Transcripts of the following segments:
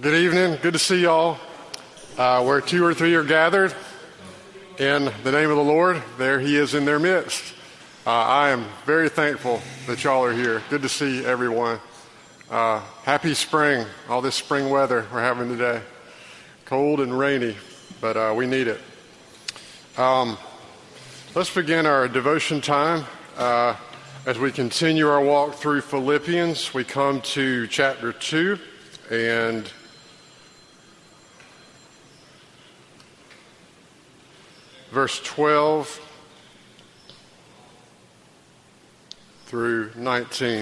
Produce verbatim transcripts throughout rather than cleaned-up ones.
Good evening. Good to see y'all. Uh, where two or three are gathered in the name of the Lord, there he is in their midst. Uh, I am very thankful that y'all are here. Good to see everyone. Uh, happy spring, all this spring weather we're having today. Cold and rainy, but uh, we need it. Um, let's begin our devotion time. Uh, as we continue our walk through Philippians, we come to chapter two and verse twelve through nineteen.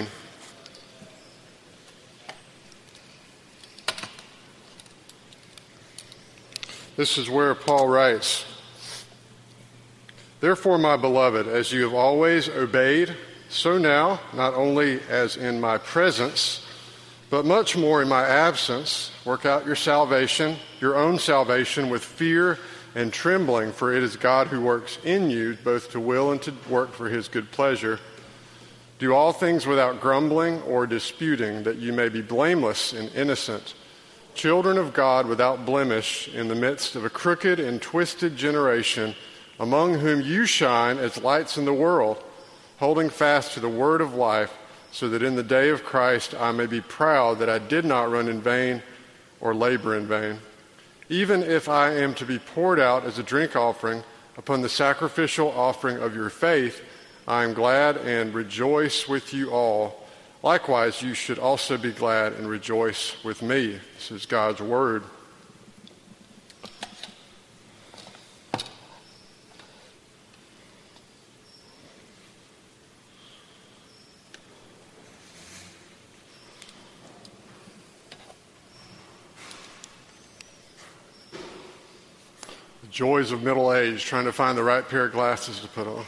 This is where Paul writes, "Therefore, my beloved, as you have always obeyed, so now, not only as in my presence, but much more in my absence, work out your salvation, your own salvation, with fear and trembling, for it is God who works in you, both to will and to work for his good pleasure. Do all things without grumbling or disputing, that you may be blameless and innocent, children of God without blemish, in the midst of a crooked and twisted generation, among whom you shine as lights in the world, holding fast to the word of life, so that in the day of Christ I may be proud that I did not run in vain or labor in vain. Even if I am to be poured out as a drink offering upon the sacrificial offering of your faith, I am glad and rejoice with you all. Likewise, you should also be glad and rejoice with me." This is God's word. Joys of middle age, trying to find the right pair of glasses to put on.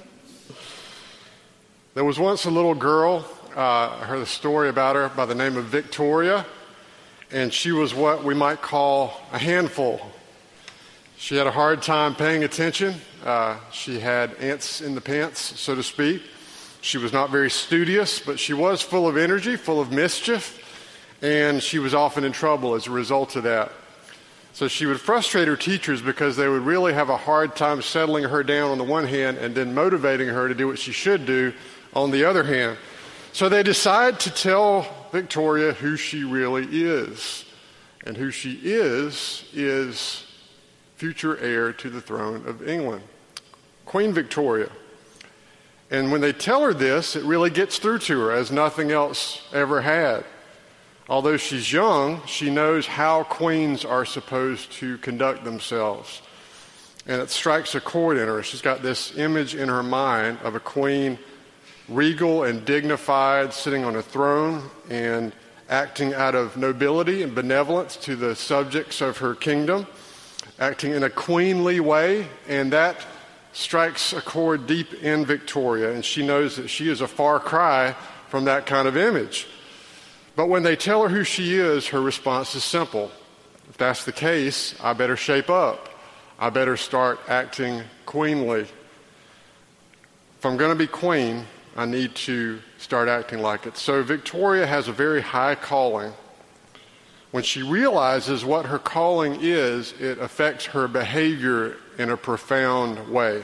There was once a little girl, uh, I heard a story about her by the name of Victoria, and she was what we might call a handful. She had a hard time paying attention. Uh, she had ants in the pants, so to speak. She was not very studious, but she was full of energy, full of mischief, and she was often in trouble as a result of that. So she would frustrate her teachers because they would really have a hard time settling her down on the one hand and then motivating her to do what she should do on the other hand. So they decide to tell Victoria who she really is. And who she is, is future heir to the throne of England, Queen Victoria. And when they tell her this, it really gets through to her as nothing else ever had. Although she's young, she knows how queens are supposed to conduct themselves. And it strikes a chord in her. She's got this image in her mind of a queen, regal and dignified, sitting on a throne and acting out of nobility and benevolence to the subjects of her kingdom, acting in a queenly way. And that strikes a chord deep in Victoria. And she knows that she is a far cry from that kind of image. But when they tell her who she is, her response is simple. If that's the case, I better shape up. I better start acting queenly. If I'm going to be queen, I need to start acting like it. So Victoria has a very high calling. When she realizes what her calling is, it affects her behavior in a profound way.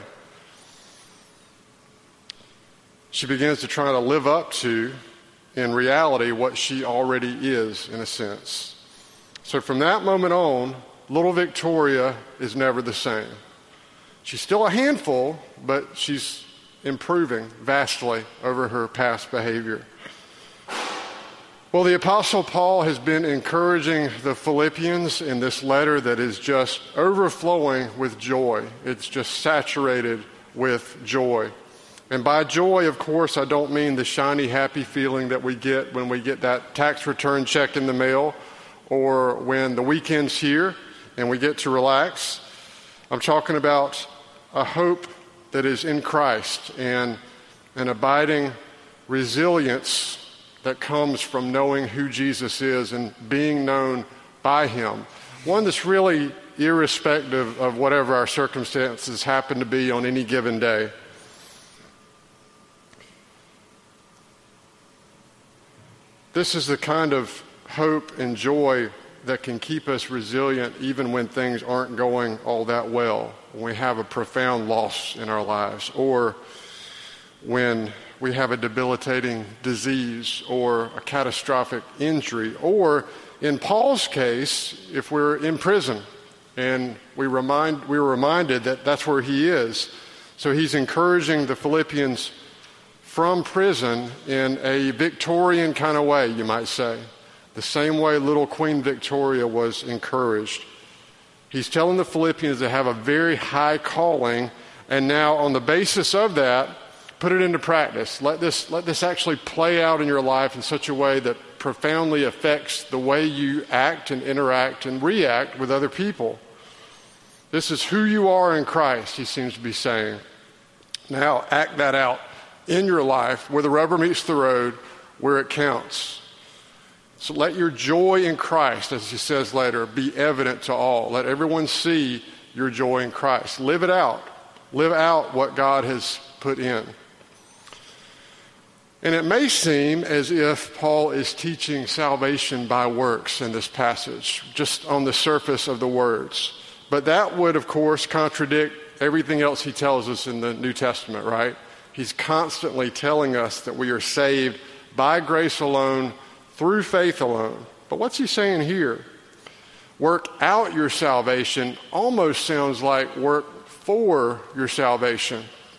She begins to try to live up to, in reality, what she already is, in a sense. So from that moment on, little Victoria is never the same. She's still a handful, but she's improving vastly over her past behavior. Well, the Apostle Paul has been encouraging the Philippians in this letter that is just overflowing with joy. It's just saturated with joy. And by joy, of course, I don't mean the shiny, happy feeling that we get when we get that tax return check in the mail or when the weekend's here and we get to relax. I'm talking about a hope that is in Christ and an abiding resilience that comes from knowing who Jesus is and being known by him. One that's really irrespective of whatever our circumstances happen to be on any given day. This is the kind of hope and joy that can keep us resilient even when things aren't going all that well, when we have a profound loss in our lives, or when we have a debilitating disease or a catastrophic injury, or in Paul's case, if we're in prison and we remind we were reminded that that's where he is. So he's encouraging the Philippians from prison in a Victorian kind of way, you might say, the same way little Queen Victoria was encouraged. He's telling the Philippians they have a very high calling, and now on the basis of that, put it into practice. Let this, let this actually play out in your life in such a way that profoundly affects the way you act and interact and react with other people. This is who you are in Christ, he seems to be saying. Now act that out in your life where the rubber meets the road, where it counts. So let your joy in Christ, as he says later, be evident to all. Let everyone see your joy in Christ. Live it out. Live out what God has put in. And it may seem as if Paul is teaching salvation by works in this passage, just on the surface of the words. But that would, of course, contradict everything else he tells us in the New Testament, right? He's constantly telling us that we are saved by grace alone, through faith alone. But what's he saying here? Work out your salvation almost sounds like work for your salvation.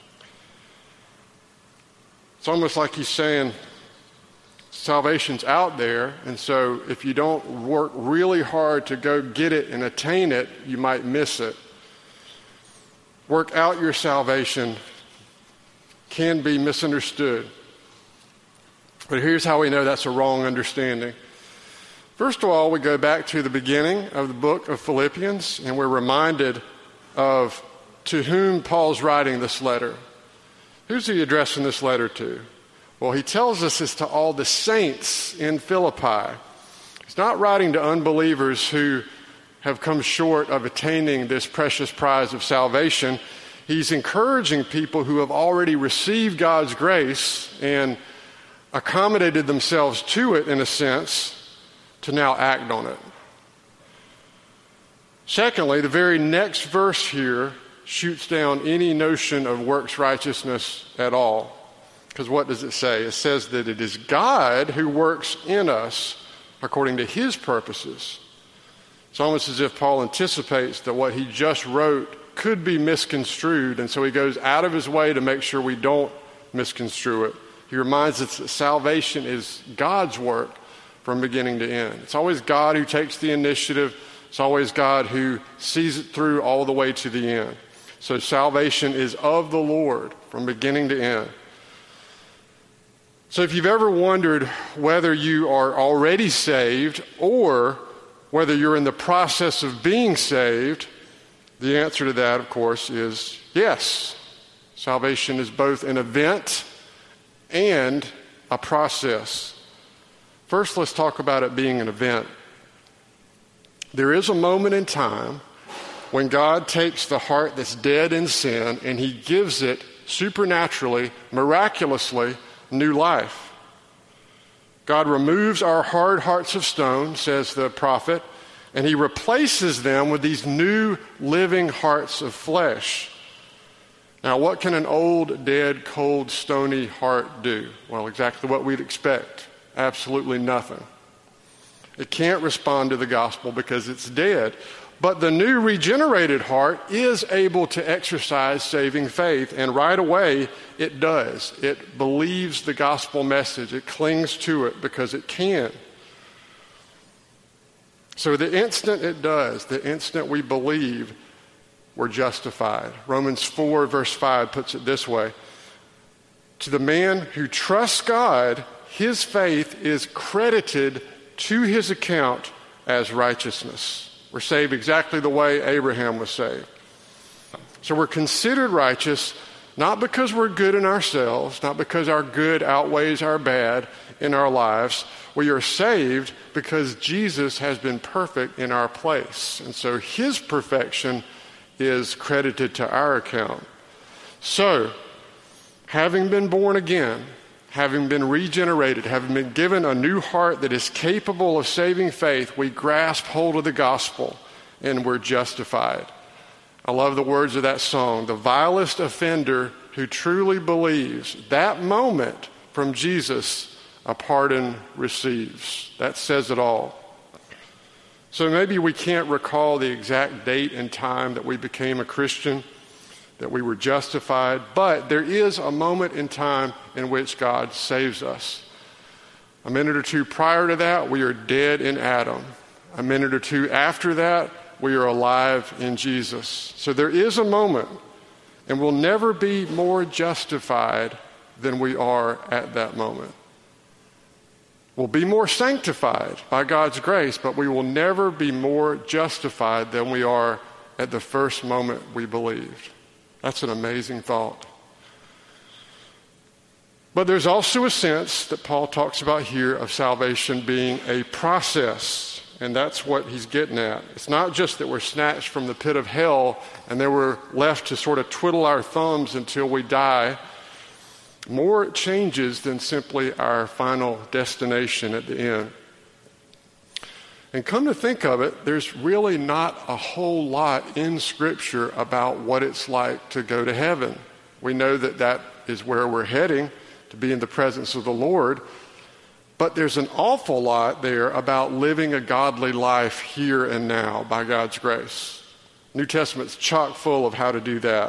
It's almost like he's saying salvation's out there, and so if you don't work really hard to go get it and attain it, you might miss it. Work out your salvation can be misunderstood. But here's how we know that's a wrong understanding. First of all, we go back to the beginning of the book of Philippians, and we're reminded of to whom Paul's writing this letter. Who's he addressing this letter to? Well, he tells us it's to all the saints in Philippi. He's not writing to unbelievers who have come short of attaining this precious prize of salvation. He's encouraging people who have already received God's grace and accommodated themselves to it, in a sense, to now act on it. Secondly, the very next verse here shoots down any notion of works righteousness at all. Because what does it say? It says that it is God who works in us according to his purposes. It's almost as if Paul anticipates that what he just wrote could be misconstrued, and so he goes out of his way to make sure we don't misconstrue it. He reminds us that salvation is God's work from beginning to end. It's always God who takes the initiative. It's always God who sees it through all the way to the end. So salvation is of the Lord from beginning to end. So if you've ever wondered whether you are already saved or whether you're in the process of being saved, the answer to that, of course, is yes. Salvation is both an event and a process. First, let's talk about it being an event. There is a moment in time when God takes the heart that's dead in sin and he gives it supernaturally, miraculously, new life. God removes our hard hearts of stone, says the prophet, and he replaces them with these new living hearts of flesh. Now, what can an old, dead, cold, stony heart do? Well, exactly what we'd expect. Absolutely nothing. It can't respond to the gospel because it's dead. But the new regenerated heart is able to exercise saving faith, and right away it does. It believes the gospel message. It clings to it because it can. So the instant it does, the instant we believe, we're justified. Romans four verse five puts it this way. To the man who trusts God, his faith is credited to his account as righteousness. We're saved exactly the way Abraham was saved. So we're considered righteous not because we're good in ourselves, not because our good outweighs our bad in our lives. We are saved because Jesus has been perfect in our place. And so his perfection is credited to our account. So, having been born again, having been regenerated, having been given a new heart that is capable of saving faith, we grasp hold of the gospel and we're justified. I love the words of that song. The vilest offender who truly believes, that moment from Jesus, a pardon receives. That says it all. So maybe we can't recall the exact date and time that we became a Christian, that we were justified, but there is a moment in time in which God saves us. A minute or two prior to that, we are dead in Adam. A minute or two after that, we are alive in Jesus. So there is a moment, and we'll never be more justified than we are at that moment. We'll be more sanctified by God's grace, but we will never be more justified than we are at the first moment we believed. That's an amazing thought. But there's also a sense that Paul talks about here of salvation being a process. And that's what he's getting at. It's not just that we're snatched from the pit of hell and then we're left to sort of twiddle our thumbs until we die. More changes than simply our final destination at the end. And come to think of it, there's really not a whole lot in Scripture about what it's like to go to heaven. We know that that is where we're heading, to be in the presence of the Lord. But there's an awful lot there about living a godly life here and now by God's grace. New Testament's chock full of how to do that.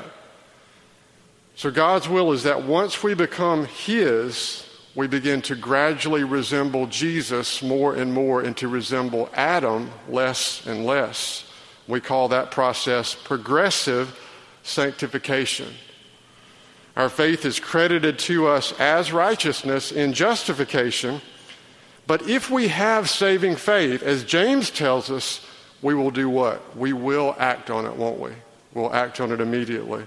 So God's will is that once we become His, we begin to gradually resemble Jesus more and more and to resemble Adam less and less. We call that process progressive sanctification. Our faith is credited to us as righteousness in justification. But if we have saving faith, as James tells us, we will do what? We will act on it, won't we? We'll act on it immediately.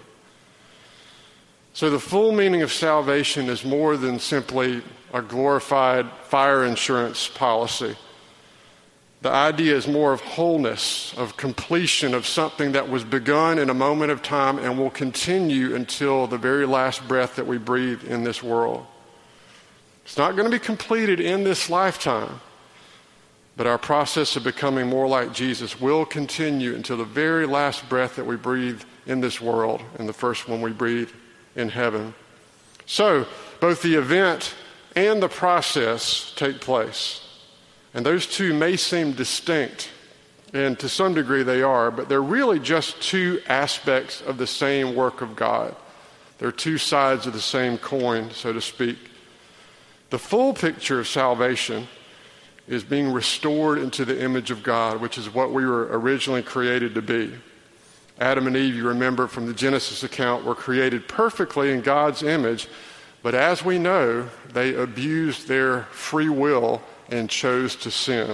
So the full meaning of salvation is more than simply a glorified fire insurance policy. The idea is more of wholeness, of completion, of something that was begun in a moment of time and will continue until the very last breath that we breathe in this world. It's not going to be completed in this lifetime, but our process of becoming more like Jesus will continue until the very last breath that we breathe in this world and the first one we breathe in heaven. So, both the event and the process take place. And those two may seem distinct, and to some degree they are, but they're really just two aspects of the same work of God. They're two sides of the same coin, so to speak. The full picture of salvation is being restored into the image of God, which is what we were originally created to be. Adam and Eve, you remember from the Genesis account, were created perfectly in God's image, but as we know, they abused their free will and chose to sin.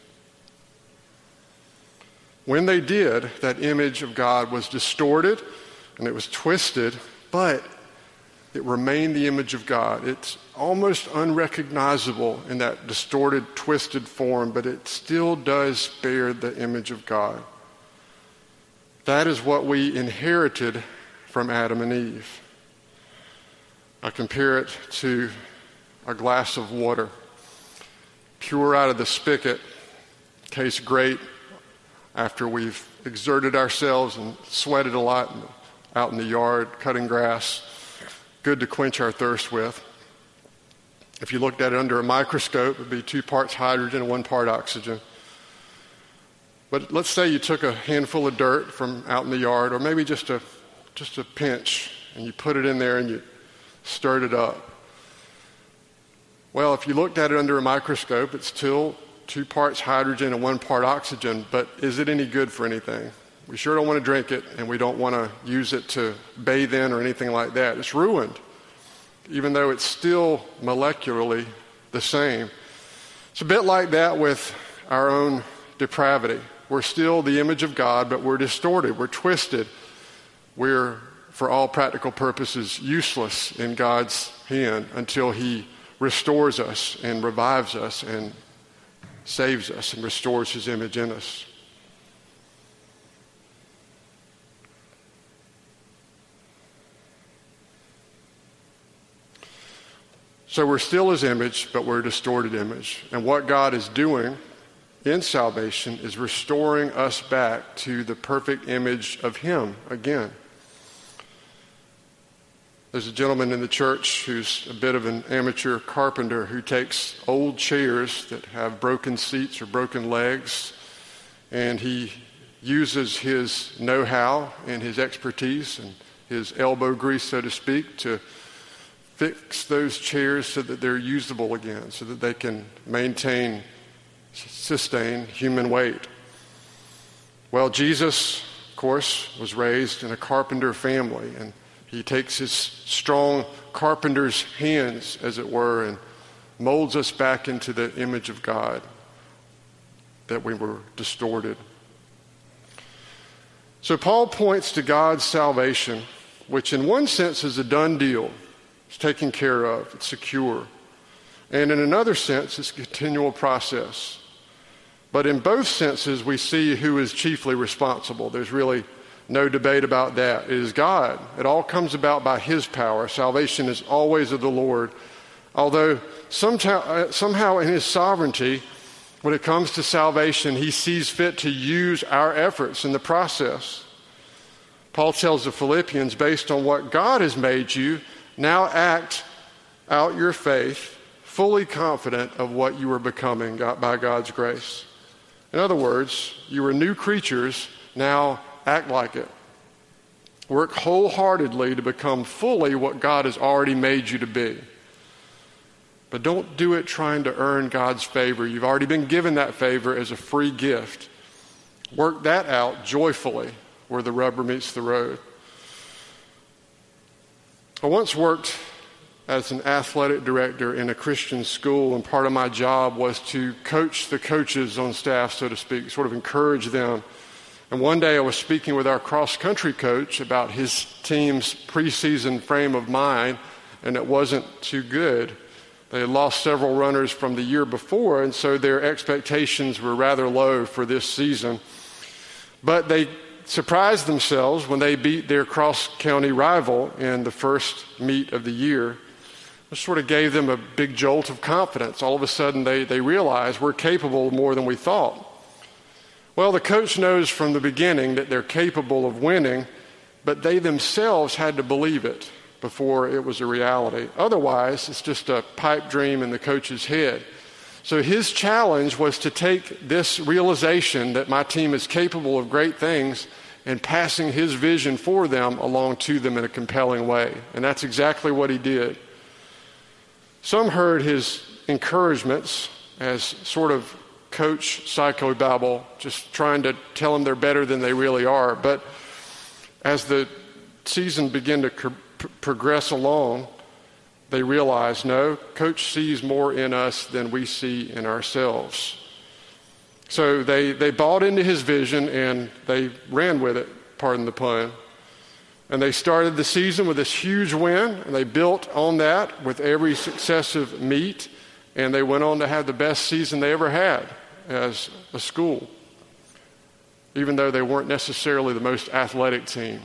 When they did, that image of God was distorted and it was twisted, but it remained the image of God. It's almost unrecognizable in that distorted, twisted form, but it still does bear the image of God. That is what we inherited from Adam and Eve. I compare it to a glass of water. Pure out of the spigot, tastes great after we've exerted ourselves and sweated a lot out in the yard, cutting grass. Good to quench our thirst with. If you looked at it under a microscope, it would be two parts hydrogen and one part oxygen. But let's say you took a handful of dirt from out in the yard, or maybe just a just a pinch, and you put it in there and you stirred it up. Well, if you looked at it under a microscope, it's still two parts hydrogen and one part oxygen, but is it any good for anything? We sure don't want to drink it, and we don't want to use it to bathe in or anything like that. It's ruined, even though it's still molecularly the same. It's a bit like that with our own depravity. We're still the image of God, but we're distorted, we're twisted. We're, for all practical purposes, useless in God's hand until He restores us and revives us and saves us and restores His image in us. So we're still his image, but we're a distorted image. And what God is doing in salvation is restoring us back to the perfect image of him again. There's a gentleman in the church who's a bit of an amateur carpenter who takes old chairs that have broken seats or broken legs, and he uses his know-how and his expertise and his elbow grease, so to speak, to fix those chairs so that they're usable again, so that they can maintain, sustain human weight. Well, Jesus, of course, was raised in a carpenter family, and he takes his strong carpenter's hands, as it were, and molds us back into the image of God that we were distorted. So Paul points to God's salvation, which in one sense is a done deal. It's taken care of. It's secure. And in another sense, it's a continual process. But in both senses, we see who is chiefly responsible. There's really no debate about that. It is God. It all comes about by his power. Salvation is always of the Lord. Although somehow, somehow in his sovereignty, when it comes to salvation, he sees fit to use our efforts in the process. Paul tells the Philippians, based on what God has made you, now act out your faith, fully confident of what you are becoming by God's grace. In other words, you are new creatures, now act like it. Work wholeheartedly to become fully what God has already made you to be. But don't do it trying to earn God's favor. You've already been given that favor as a free gift. Work that out joyfully where the rubber meets the road. I once worked as an athletic director in a Christian school, and part of my job was to coach the coaches on staff, so to speak, sort of encourage them. And one day I was speaking with our cross-country coach about his team's preseason frame of mind, and it wasn't too good. They had lost several runners from the year before, and so their expectations were rather low for this season. But they surprised themselves when they beat their cross-county rival in the first meet of the year. It sort of gave them a big jolt of confidence. All of a sudden they, they realized we're capable of more than we thought. Well, the coach knows from the beginning that they're capable of winning, but they themselves had to believe it before it was a reality. Otherwise, it's just a pipe dream in the coach's head. So his challenge was to take this realization that my team is capable of great things and passing his vision for them along to them in a compelling way. And that's exactly what he did. Some heard his encouragements as sort of coach psychobabble, just trying to tell them they're better than they really are. But as the season began to co- progress along, they realized, no, coach sees more in us than we see in ourselves. So they, they bought into his vision and they ran with it, pardon the pun. And they started the season with this huge win, and they built on that with every successive meet, and they went on to have the best season they ever had as a school, even though they weren't necessarily the most athletic team.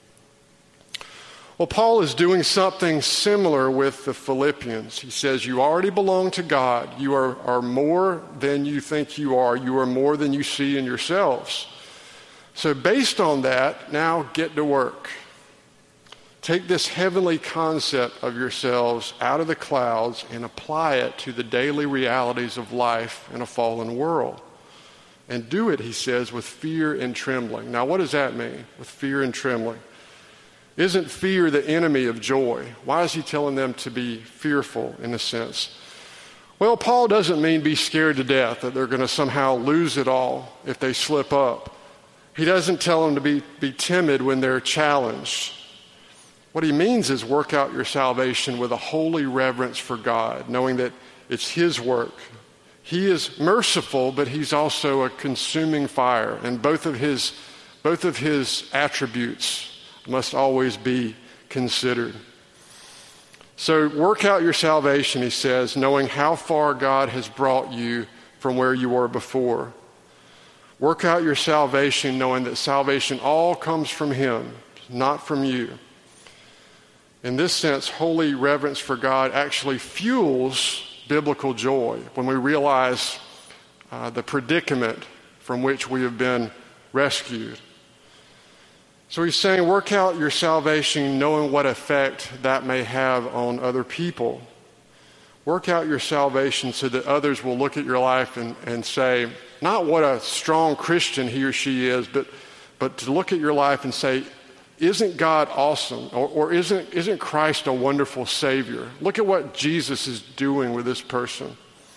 Well, Paul is doing something similar with the Philippians. He says, you already belong to God. You are, are more than you think you are. You are more than you see in yourselves. So based on that, now get to work. Take this heavenly concept of yourselves out of the clouds and apply it to the daily realities of life in a fallen world. And do it, he says, with fear and trembling. Now, what does that mean, with fear and trembling? Isn't fear the enemy of joy? Why is he telling them to be fearful in a sense? Well, Paul doesn't mean be scared to death, that they're going to somehow lose it all if they slip up. He doesn't tell them to be, be timid when they're challenged. What he means is work out your salvation with a holy reverence for God, knowing that it's his work. He is merciful, but he's also a consuming fire, and both of his, both of his attributes must always be considered. So work out your salvation, he says, knowing how far God has brought you from where you were before. Work out your salvation knowing that salvation all comes from him, not from you. In this sense, holy reverence for God actually fuels biblical joy when we realize uh, the predicament from which we have been rescued. So he's saying, work out your salvation knowing what effect that may have on other people. Work out your salvation so that others will look at your life and, and say, not what a strong Christian he or she is, but, but to look at your life and say, isn't God awesome? Or, or isn't, isn't Christ a wonderful Savior? Look at what Jesus is doing with this person.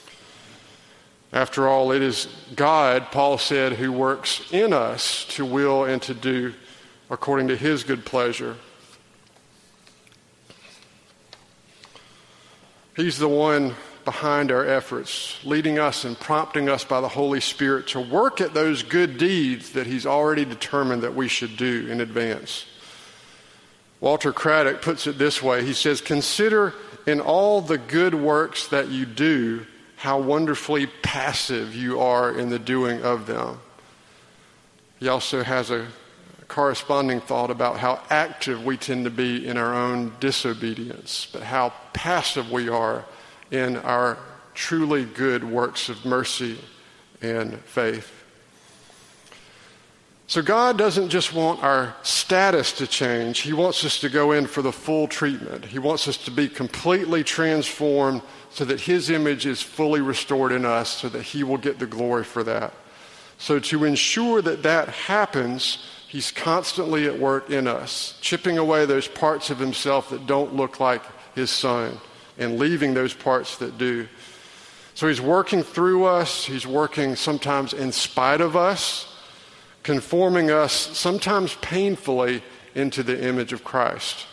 After all, it is God, Paul said, who works in us to will and to do according to his good pleasure. He's the one behind our efforts, leading us and prompting us by the Holy Spirit to work at those good deeds that he's already determined that we should do in advance. Walter Craddock puts it this way. He says, consider in all the good works that you do how wonderfully passive you are in the doing of them. He also has a corresponding thought about how active we tend to be in our own disobedience, but how passive we are in our truly good works of mercy and faith. So God doesn't just want our status to change. He wants us to go in for the full treatment. He wants us to be completely transformed so that his image is fully restored in us, so that he will get the glory for that. So to ensure that that happens, he's constantly at work in us, chipping away those parts of himself that don't look like his Son and leaving those parts that do. So he's working through us. He's working sometimes in spite of us, conforming us sometimes painfully into the image of Christ.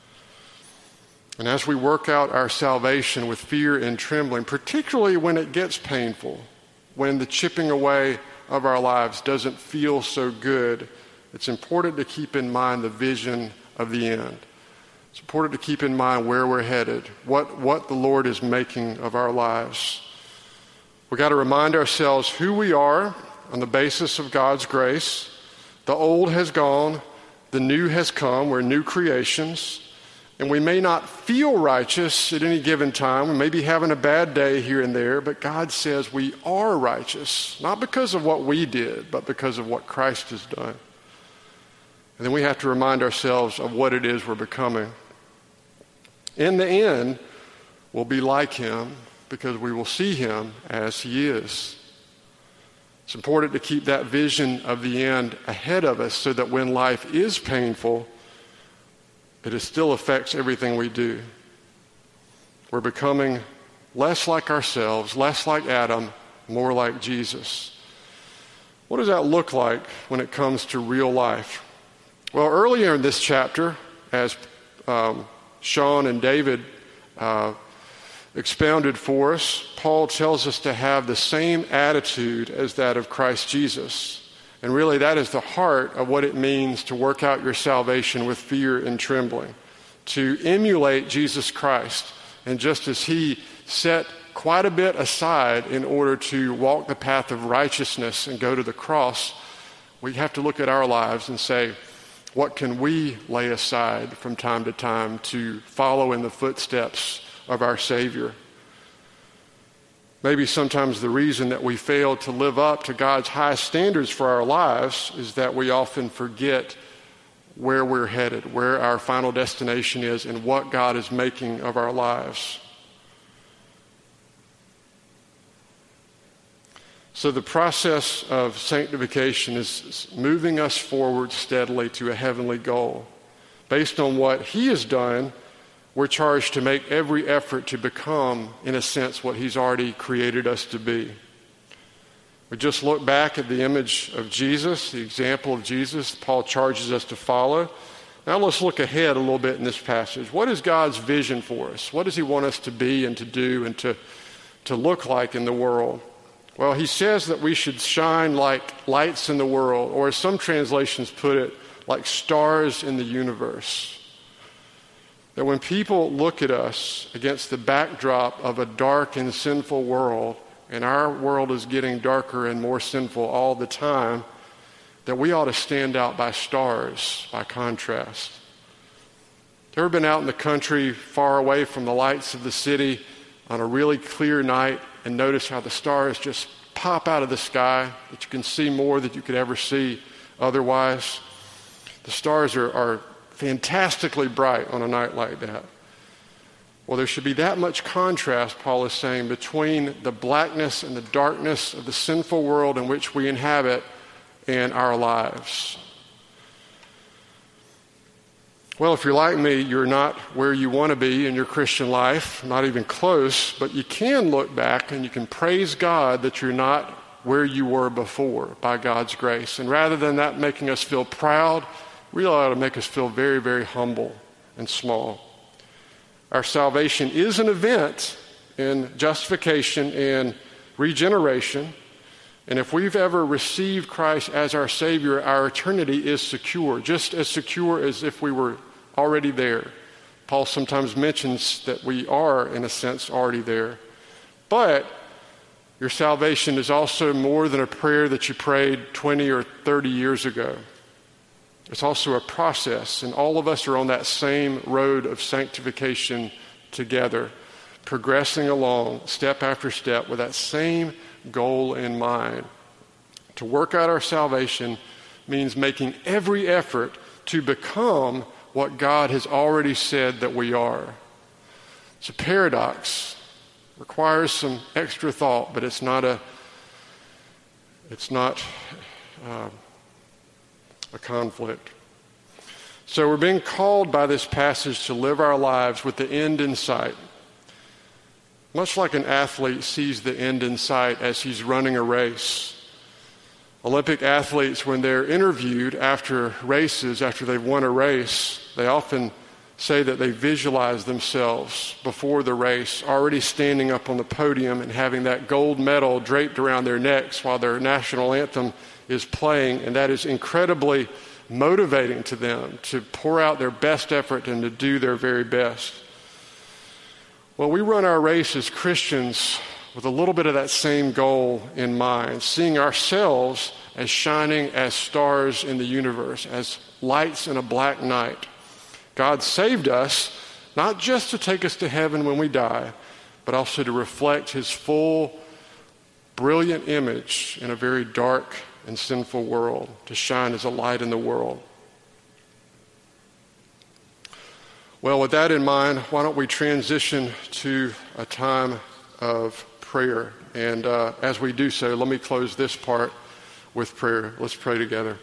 And as we work out our salvation with fear and trembling, particularly when it gets painful, when the chipping away of our lives doesn't feel so good, it's important to keep in mind the vision of the end. It's important to keep in mind where we're headed, what, what the Lord is making of our lives. We've got to remind ourselves who we are on the basis of God's grace. The old has gone, the new has come. We're new creations. And we may not feel righteous at any given time. We may be having a bad day here and there, but God says we are righteous, not because of what we did, but because of what Christ has done. And then we have to remind ourselves of what it is we're becoming. In the end, we'll be like him because we will see him as he is. It's important to keep that vision of the end ahead of us so that when life is painful, it still affects everything we do. We're becoming less like ourselves, less like Adam, more like Jesus. What does that look like when it comes to real life? Well, earlier in this chapter, as um, Sean and David uh, expounded for us, Paul tells us to have the same attitude as that of Christ Jesus. And really, that is the heart of what it means to work out your salvation with fear and trembling, to emulate Jesus Christ. And just as he set quite a bit aside in order to walk the path of righteousness and go to the cross, we have to look at our lives and say, what can we lay aside from time to time to follow in the footsteps of our Savior? Maybe sometimes the reason that we fail to live up to God's high standards for our lives is that we often forget where we're headed, where our final destination is, and what God is making of our lives. So the process of sanctification is moving us forward steadily to a heavenly goal. Based on what he has done, we're charged to make every effort to become, in a sense, what he's already created us to be. We just look back at the image of Jesus, the example of Jesus Paul charges us to follow. Now let's look ahead a little bit in this passage. What is God's vision for us? What does he want us to be and to do and to, to look like in the world? Well, he says that we should shine like lights in the world, or as some translations put it, like stars in the universe. That when people look at us against the backdrop of a dark and sinful world, and our world is getting darker and more sinful all the time, that we ought to stand out by stars, by contrast. Ever been out in the country far away from the lights of the city on a really clear night and notice how the stars just pop out of the sky, that you can see more than you could ever see otherwise? The stars are, are fantastically bright on a night like that. Well, there should be that much contrast, Paul is saying, between the blackness and the darkness of the sinful world in which we inhabit and our lives. Well, if you're like me, you're not where you want to be in your Christian life, not even close, but you can look back and you can praise God that you're not where you were before by God's grace. And rather than that making us feel proud, really ought to make us feel very, very humble and small. Our salvation is an event in justification and regeneration. And if we've ever received Christ as our Savior, our eternity is secure, just as secure as if we were already there. Paul sometimes mentions that we are, in a sense, already there. But your salvation is also more than a prayer that you prayed twenty or thirty years ago. It's also a process, and all of us are on that same road of sanctification together, progressing along step after step with that same goal in mind. To work out our salvation means making every effort to become what God has already said that we are. It's a paradox. It requires some extra thought, but it's not a it's not uh, a conflict. So we're being called by this passage to live our lives with the end in sight. Much like an athlete sees the end in sight as he's running a race. Olympic athletes, when they're interviewed after races, after they've won a race, they often say that they visualize themselves before the race, already standing up on the podium and having that gold medal draped around their necks while their national anthem is playing, and that is incredibly motivating to them to pour out their best effort and to do their very best. Well, we run our race as Christians with a little bit of that same goal in mind, seeing ourselves as shining as stars in the universe, as lights in a black night. God saved us not just to take us to heaven when we die, but also to reflect his full, brilliant image in a very dark and sinful world, to shine as a light in the world. Well, with that in mind, why don't we transition to a time of prayer. And uh, as we do so, let me close this part with prayer. Let's pray together.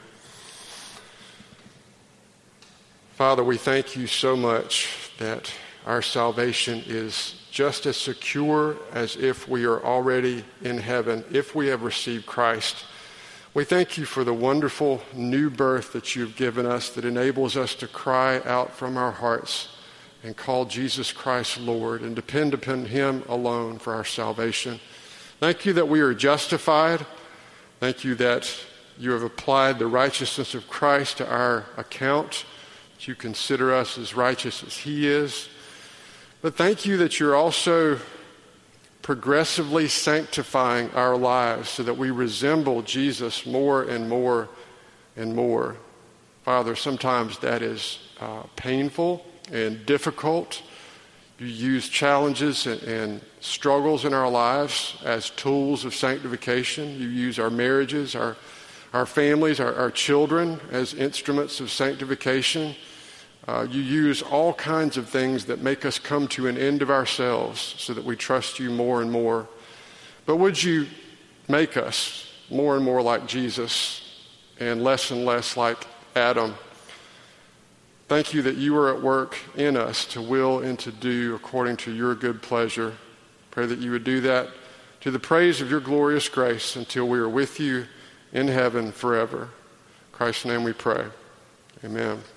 Father, we thank you so much that our salvation is just as secure as if we are already in heaven, if we have received Christ. We thank you for the wonderful new birth that you've given us that enables us to cry out from our hearts and call Jesus Christ Lord and depend upon him alone for our salvation. Thank you that we are justified. Thank you that you have applied the righteousness of Christ to our account, that you consider us as righteous as he is. But thank you that you're also progressively sanctifying our lives so that we resemble Jesus more and more and more. Father, sometimes that is uh, painful and difficult. You use challenges and, and struggles in our lives as tools of sanctification. You use our marriages, our, our families, our, our children as instruments of sanctification. Uh, you use all kinds of things that make us come to an end of ourselves so that we trust you more and more. But would you make us more and more like Jesus and less and less like Adam? Thank you that you are at work in us to will and to do according to your good pleasure. Pray that you would do that to the praise of your glorious grace until we are with you in heaven forever. In Christ's name we pray. Amen.